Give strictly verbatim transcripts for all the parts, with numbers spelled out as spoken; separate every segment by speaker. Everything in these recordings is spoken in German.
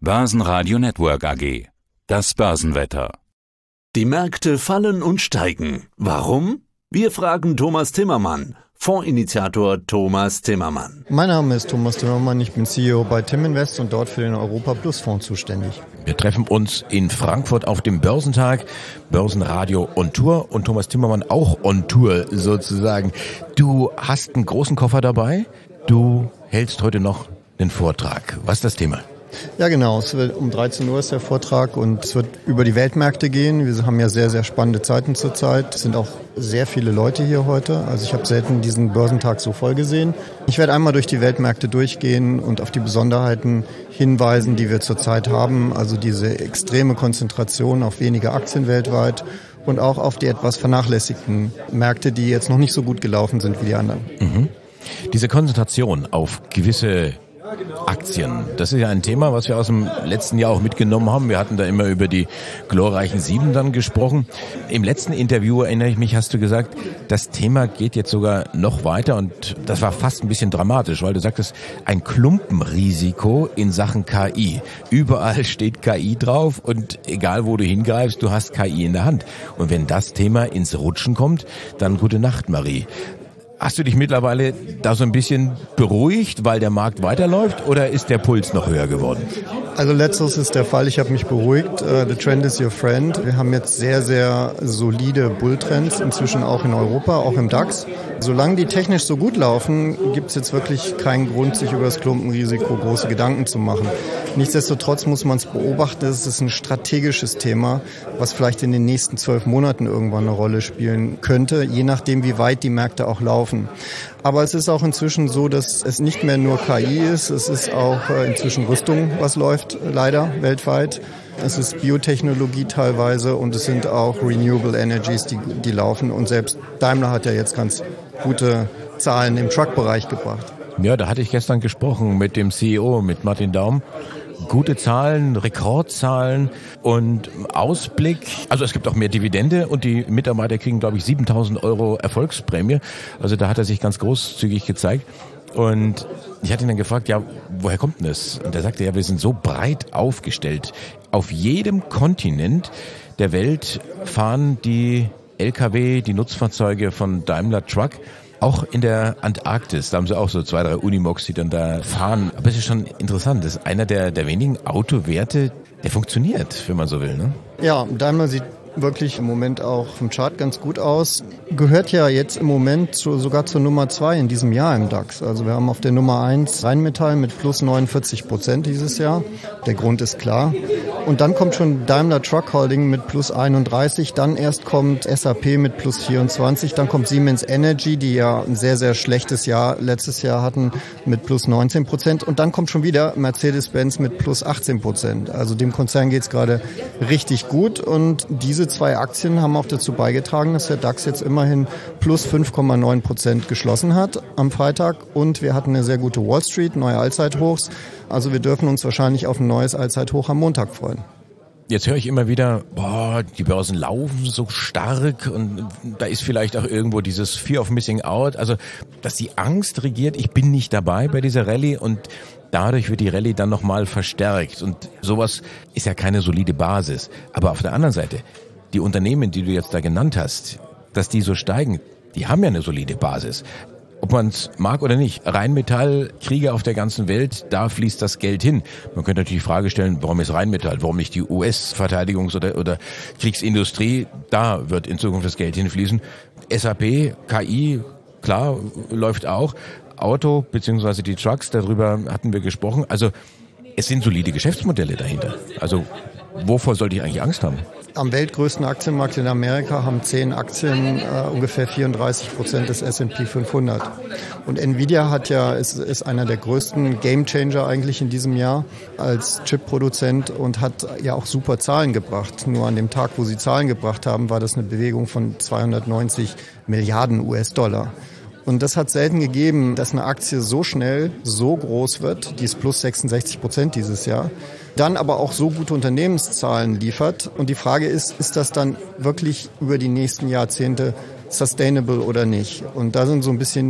Speaker 1: Börsenradio Network A G. Das Börsenwetter.
Speaker 2: Die Märkte fallen und steigen. Warum? Wir fragen Thomas Timmermann, Fondsinitiator Thomas Timmermann.
Speaker 3: Mein Name ist Thomas Timmermann, ich bin C E O bei Timinvest und dort für den Europa Plus Fonds zuständig.
Speaker 4: Wir treffen uns in Frankfurt auf dem Börsentag, Börsenradio on Tour und Thomas Timmermann auch on Tour sozusagen. Du hast einen großen Koffer dabei, du hältst heute noch einen Vortrag. Was ist das Thema?
Speaker 3: Ja genau, es wird um dreizehn Uhr ist der Vortrag und es wird über die Weltmärkte gehen. Wir haben ja sehr, sehr spannende Zeiten zurzeit. Es sind auch sehr viele Leute hier heute. Also ich habe selten diesen Börsentag so voll gesehen. Ich werde einmal durch die Weltmärkte durchgehen und auf die Besonderheiten hinweisen, die wir zurzeit haben. Also diese extreme Konzentration auf wenige Aktien weltweit und auch auf die etwas vernachlässigten Märkte, die jetzt noch nicht so gut gelaufen sind wie die anderen.
Speaker 4: Mhm. Diese Konzentration auf gewisse Aktien, das ist ja ein Thema, was wir aus dem letzten Jahr auch mitgenommen haben. Wir hatten da immer über die glorreichen Sieben dann gesprochen. Im letzten Interview, erinnere ich mich, hast du gesagt, das Thema geht jetzt sogar noch weiter und das war fast ein bisschen dramatisch, weil du sagtest, ein Klumpenrisiko in Sachen K I. Überall steht K I drauf und egal wo du hingreifst, du hast K I in der Hand. Und wenn das Thema ins Rutschen kommt, dann gute Nacht, Marie. Hast du dich mittlerweile da so ein bisschen beruhigt, weil der Markt weiterläuft, oder ist der Puls noch höher geworden?
Speaker 3: Also letzteres ist der Fall. Ich habe mich beruhigt. Uh, the trend is your friend. Wir haben jetzt sehr, sehr solide Bulltrends, inzwischen auch in Europa, auch im DAX. Solange die technisch so gut laufen, gibt es jetzt wirklich keinen Grund, sich über das Klumpenrisiko große Gedanken zu machen. Nichtsdestotrotz muss man es beobachten. Es ist ein strategisches Thema, was vielleicht in den nächsten zwölf Monaten irgendwann eine Rolle spielen könnte, je nachdem, wie weit die Märkte auch laufen. Aber es ist auch inzwischen so, dass es nicht mehr nur K I ist, es ist auch inzwischen Rüstung, was läuft, leider weltweit. Es ist Biotechnologie teilweise und es sind auch Renewable Energies, die, die laufen. Und selbst Daimler hat ja jetzt ganz gute Zahlen im Truck-Bereich gebracht.
Speaker 4: Ja, da hatte ich gestern gesprochen mit dem C E O, mit Martin Daum. Gute Zahlen, Rekordzahlen und Ausblick. Also es gibt auch mehr Dividende und die Mitarbeiter kriegen, glaube ich, siebentausend Euro Erfolgsprämie. Also da hat er sich ganz großzügig gezeigt. Und ich hatte ihn dann gefragt, ja, woher kommt denn das? Und er sagte, ja, wir sind so breit aufgestellt. Auf jedem Kontinent der Welt fahren die L K W, die Nutzfahrzeuge von Daimler Truck. Auch in der Antarktis, da haben sie auch so zwei, drei Unimogs, die dann da fahren. Aber es ist schon interessant, das ist einer der, der wenigen Autowerte, der funktioniert, wenn man so will, ne?
Speaker 3: Ja, Daimler sieht wirklich im Moment auch vom Chart ganz gut aus. Gehört ja jetzt im Moment zu, sogar zur Nummer zwei in diesem Jahr im DAX. Also wir haben auf der Nummer eins Rheinmetall mit plus neunundvierzig Prozent dieses Jahr. Der Grund ist klar. Und dann kommt schon Daimler Truck Holding mit plus einunddreißig. Dann erst kommt S A P mit plus vierundzwanzig. Dann kommt Siemens Energy, die ja ein sehr, sehr schlechtes Jahr letztes Jahr hatten, mit plus neunzehn Prozent. Und dann kommt schon wieder Mercedes-Benz mit plus achtzehn Prozent. Also dem Konzern geht es gerade richtig gut. Und diese zwei Aktien haben auch dazu beigetragen, dass der DAX jetzt immerhin plus fünf Komma neun Prozent geschlossen hat am Freitag. Und wir hatten eine sehr gute Wall Street, neue Allzeithochs. Also wir dürfen uns wahrscheinlich auf ein neues Allzeithoch am Montag freuen.
Speaker 4: Jetzt höre ich immer wieder, boah, die Börsen laufen so stark und da ist vielleicht auch irgendwo dieses Fear of Missing Out, also dass die Angst regiert, ich bin nicht dabei bei dieser Rallye und dadurch wird die Rallye dann nochmal verstärkt und sowas ist ja keine solide Basis. Aber auf der anderen Seite, die Unternehmen, die du jetzt da genannt hast, dass die so steigen, die haben ja eine solide Basis. Ob man es mag oder nicht, Rheinmetall, Kriege auf der ganzen Welt, da fließt das Geld hin. Man könnte natürlich die Frage stellen, warum ist Rheinmetall, warum nicht die U S-Verteidigungs- oder, oder Kriegsindustrie, da wird in Zukunft das Geld hinfließen. S A P, K I, klar, läuft auch. Auto bzw. die Trucks, darüber hatten wir gesprochen. Also es sind solide Geschäftsmodelle dahinter. Also wovor sollte ich eigentlich Angst haben?
Speaker 3: Am weltgrößten Aktienmarkt in Amerika haben zehn Aktien äh, ungefähr vierunddreißig Prozent des S und P fünfhundert. Und Nvidia hat ja, ist, ist einer der größten Gamechanger eigentlich in diesem Jahr als Chip-Produzent und hat ja auch super Zahlen gebracht. Nur an dem Tag, wo sie Zahlen gebracht haben, war das eine Bewegung von zweihundertneunzig Milliarden U S-Dollar. Und das hat selten gegeben, dass eine Aktie so schnell, so groß wird, die ist plus sechsundsechzig Prozent dieses Jahr, dann aber auch so gute Unternehmenszahlen liefert. Und die Frage ist, ist das dann wirklich über die nächsten Jahrzehnte sustainable oder nicht? Und da sind so ein bisschen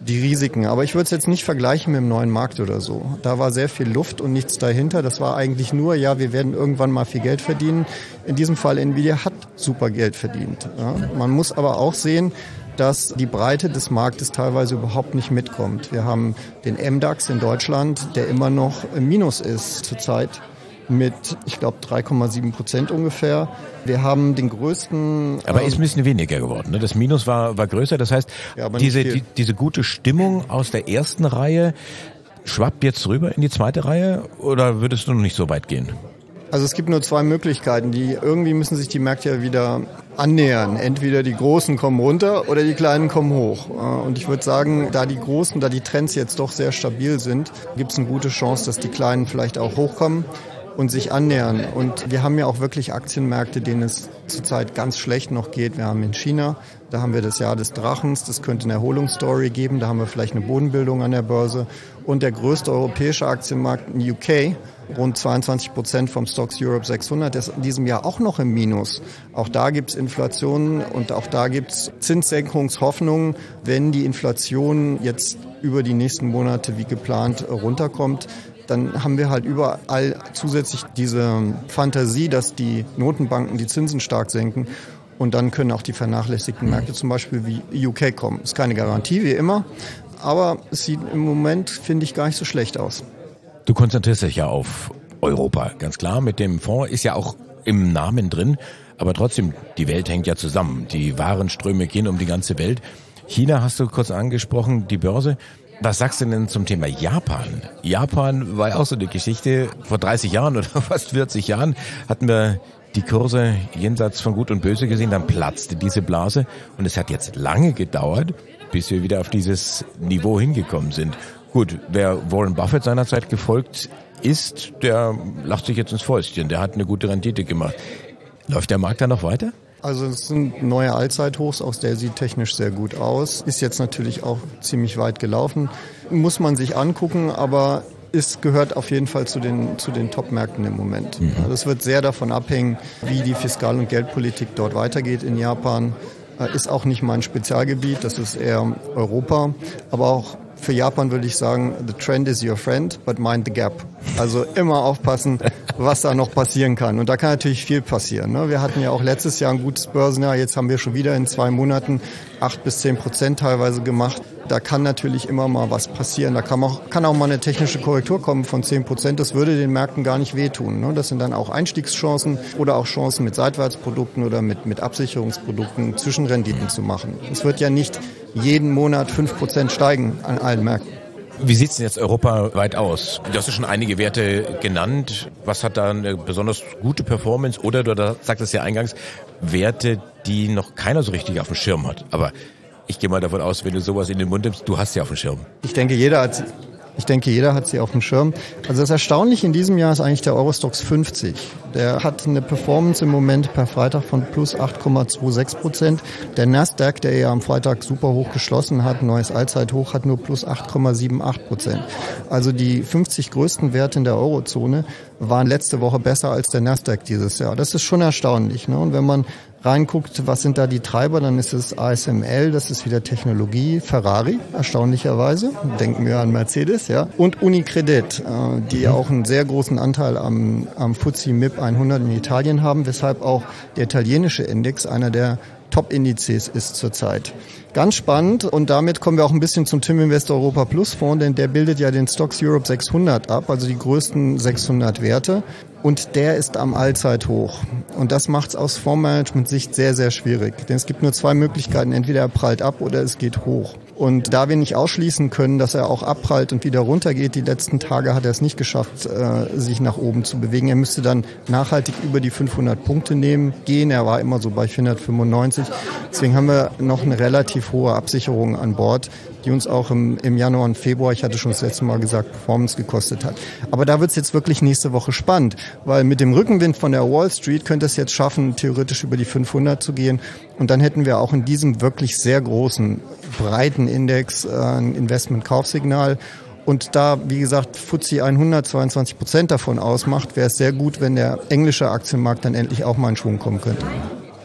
Speaker 3: die Risiken. Aber ich würde es jetzt nicht vergleichen mit dem neuen Markt oder so. Da war sehr viel Luft und nichts dahinter. Das war eigentlich nur, ja, wir werden irgendwann mal viel Geld verdienen. In diesem Fall Nvidia hat super Geld verdient. Ja. Man muss aber auch sehen, dass die Breite des Marktes teilweise überhaupt nicht mitkommt. Wir haben den M DAX in Deutschland, der immer noch im Minus ist zurzeit. Mit, ich glaube, drei Komma sieben Prozent ungefähr. Wir haben den größten...
Speaker 4: Aber ähm, ist ein bisschen weniger geworden. Ne? Das Minus war, war größer. Das heißt, ja, diese, die, diese gute Stimmung aus der ersten Reihe schwappt jetzt rüber in die zweite Reihe? Oder würdest du noch nicht so weit gehen?
Speaker 3: Also es gibt nur zwei Möglichkeiten. Die irgendwie müssen sich die Märkte ja wieder annähern. Entweder die Großen kommen runter oder die Kleinen kommen hoch. Und ich würde sagen, da die Großen, da die Trends jetzt doch sehr stabil sind, gibt es eine gute Chance, dass die Kleinen vielleicht auch hochkommen und sich annähern. Und wir haben ja auch wirklich Aktienmärkte, denen es zurzeit ganz schlecht noch geht. Wir haben in China, da haben wir das Jahr des Drachens, das könnte eine Erholungsstory geben, da haben wir vielleicht eine Bodenbildung an der Börse. Und der größte europäische Aktienmarkt in U K, rund zweiundzwanzig Prozent vom Stocks Europe sechshundert, ist in diesem Jahr auch noch im Minus. Auch da gibt's Inflation und auch da gibt's Zinssenkungshoffnungen, wenn die Inflation jetzt über die nächsten Monate wie geplant runterkommt. Dann haben wir halt überall zusätzlich diese Fantasie, dass die Notenbanken die Zinsen stark senken. Und dann können auch die vernachlässigten Märkte zum Beispiel wie U K kommen. Ist keine Garantie, wie immer. Aber es sieht im Moment, finde ich, gar nicht so schlecht aus.
Speaker 4: Du konzentrierst dich ja auf Europa, ganz klar. Mit dem Fonds ist ja auch im Namen drin. Aber trotzdem, die Welt hängt ja zusammen. Die Warenströme gehen um die ganze Welt. China hast du kurz angesprochen, die Börse. Was sagst du denn zum Thema Japan? Japan war ja auch so eine Geschichte. Vor dreißig Jahren oder fast vierzig Jahren hatten wir die Kurse jenseits von Gut und Böse gesehen. Dann platzte diese Blase. Und es hat jetzt lange gedauert, bis wir wieder auf dieses Niveau hingekommen sind. Gut, wer Warren Buffett seinerzeit gefolgt ist, der lacht sich jetzt ins Fäustchen. Der hat eine gute Rendite gemacht. Läuft der Markt da noch weiter?
Speaker 3: Also es sind neue Allzeithochs, aus der sieht technisch sehr gut aus. Ist jetzt natürlich auch ziemlich weit gelaufen. Muss man sich angucken, aber es gehört auf jeden Fall zu den, zu den Top-Märkten im Moment. Mhm. Das wird sehr davon abhängen, wie die Fiskal- und Geldpolitik dort weitergeht in Japan. Ist auch nicht mein Spezialgebiet, das ist eher Europa. Aber auch für Japan würde ich sagen, the trend is your friend, but mind the gap. Also immer aufpassen, was da noch passieren kann. Und da kann natürlich viel passieren. Ne? Wir hatten ja auch letztes Jahr ein gutes Börsenjahr. Jetzt haben wir schon wieder in zwei Monaten acht bis zehn Prozent teilweise gemacht. Da kann natürlich immer mal was passieren. Da kann auch, kann auch mal eine technische Korrektur kommen von zehn Prozent. Das würde den Märkten gar nicht wehtun. Ne? Das sind dann auch Einstiegschancen oder auch Chancen mit Seitwärtsprodukten oder mit, mit Absicherungsprodukten Zwischenrenditen zu machen. Es wird ja nicht jeden Monat fünf Prozent steigen an allen Märkten.
Speaker 4: Wie sieht's denn jetzt europaweit aus? Du hast ja schon einige Werte genannt. Was hat da eine besonders gute Performance? Oder du sagtest ja eingangs, Werte, die noch keiner so richtig auf dem Schirm hat. Aber ich gehe mal davon aus, wenn du sowas in den Mund nimmst, du hast sie auf dem Schirm.
Speaker 3: Ich denke, jeder hat sie. Ich denke, jeder hat sie auf dem Schirm. Also das Erstaunliche in diesem Jahr ist eigentlich der Eurostoxx fünfzig. Der hat eine Performance im Moment per Freitag von plus acht Komma sechsundzwanzig Prozent. Der Nasdaq, der ja am Freitag super hoch geschlossen hat, neues Allzeithoch, hat nur plus acht Komma achtundsiebzig Prozent. Also die fünfzig größten Werte in der Eurozone waren letzte Woche besser als der Nasdaq dieses Jahr. Das ist schon erstaunlich, ne? Und wenn man reinguckt, was sind da die Treiber, dann ist es A S M L, das ist wieder Technologie, Ferrari, erstaunlicherweise, denken wir an Mercedes, ja, und Unicredit, äh, die auch einen sehr großen Anteil am, am F T S E M I P hundert in Italien haben, weshalb auch der italienische Index einer der Top-Indizes ist zurzeit. Ganz spannend, und damit kommen wir auch ein bisschen zum Tim Invest Europa Plus Fonds, denn der bildet ja den Stocks Europe sechshundert ab, also die größten sechshundert Werte. Und der ist am Allzeithoch. Und das macht es aus Fondsmanagement-Sicht sehr, sehr schwierig. Denn es gibt nur zwei Möglichkeiten. Entweder er prallt ab oder es geht hoch. Und da wir nicht ausschließen können, dass er auch abprallt und wieder runtergeht, die letzten Tage hat er es nicht geschafft, sich nach oben zu bewegen. Er müsste dann nachhaltig über die fünfhundert Punkte nehmen, gehen. Er war immer so bei vierhundertfünfundneunzig. Deswegen haben wir noch eine relativ hohe Absicherung an Bord, die uns auch im, im Januar und Februar, ich hatte schon das letzte Mal gesagt, Performance gekostet hat. Aber da wird es jetzt wirklich nächste Woche spannend, weil mit dem Rückenwind von der Wall Street könnte es jetzt schaffen, theoretisch über die fünfhundert zu gehen. Und dann hätten wir auch in diesem wirklich sehr großen, breiten Index äh, ein Investment-Kaufsignal. Und da, wie gesagt, F T S E hundert zweiundzwanzig Prozent davon ausmacht, wäre es sehr gut, wenn der englische Aktienmarkt dann endlich auch mal in Schwung kommen könnte.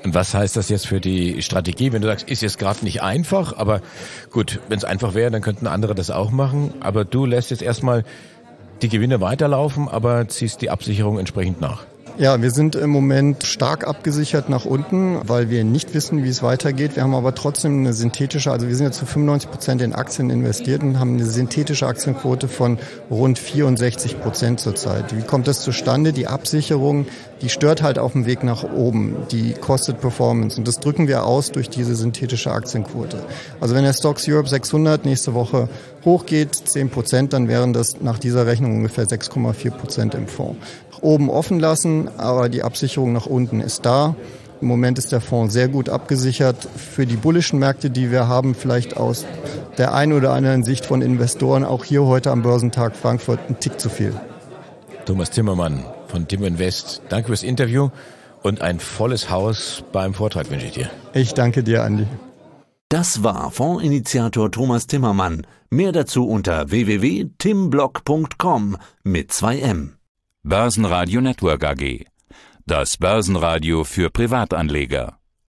Speaker 4: Und was heißt das jetzt für die Strategie, wenn du sagst, ist jetzt gerade nicht einfach, aber gut, wenn es einfach wäre, dann könnten andere das auch machen, aber du lässt jetzt erstmal die Gewinne weiterlaufen, aber ziehst die Absicherung entsprechend nach.
Speaker 3: Ja, wir sind im Moment stark abgesichert nach unten, weil wir nicht wissen, wie es weitergeht. Wir haben aber trotzdem eine synthetische, also wir sind jetzt zu fünfundneunzig Prozent in Aktien investiert und haben eine synthetische Aktienquote von rund vierundsechzig Prozent zurzeit. Wie kommt das zustande? Die Absicherung, die stört halt auf dem Weg nach oben. Die kostet Performance und das drücken wir aus durch diese synthetische Aktienquote. Also wenn der Stocks Europe sechshundert nächste Woche hochgeht, zehn Prozent, dann wären das nach dieser Rechnung ungefähr sechs Komma vier Prozent im Fonds. Oben offen lassen, aber die Absicherung nach unten ist da. Im Moment ist der Fonds sehr gut abgesichert. Für die bullischen Märkte, die wir haben, vielleicht aus der einen oder anderen Sicht von Investoren, auch hier heute am Börsentag Frankfurt ein Tick zu viel.
Speaker 4: Thomas Timmermann von Tim Invest, danke fürs Interview und ein volles Haus beim Vortrag wünsche ich dir.
Speaker 3: Ich danke dir, Andi.
Speaker 2: Das war Fondsinitiator Thomas Timmermann. Mehr dazu unter w w w punkt timblock punkt com mit zwei M.
Speaker 1: Börsenradio Network A G. Das Börsenradio für Privatanleger.